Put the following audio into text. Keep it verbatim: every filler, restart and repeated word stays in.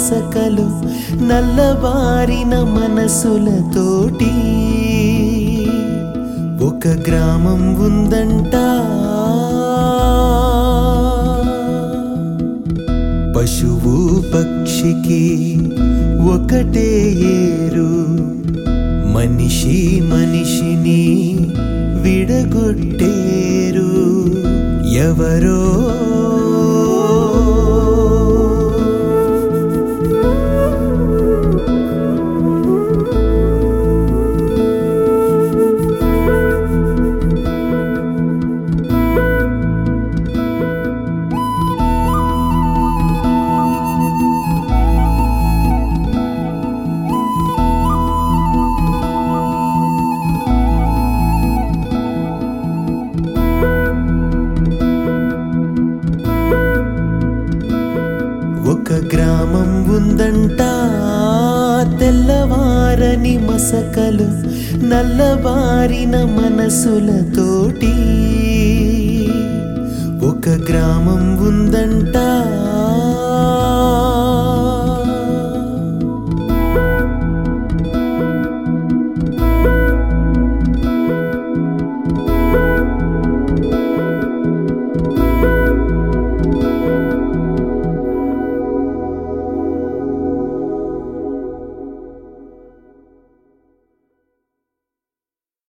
మసకలు నల్లబారిన మనసులతోటి ఒక గ్రామం ఉందంట. పశువు పక్షికి ఒకటే ఏరు, మనిషి మనిషిని విడగొట్టేరు. ఎవరో ఒక గ్రామం ఉందంట. తెల్లవారని మసకలు నల్లబారిన మనసులతోటి ఒక గ్రామం ఉందంట.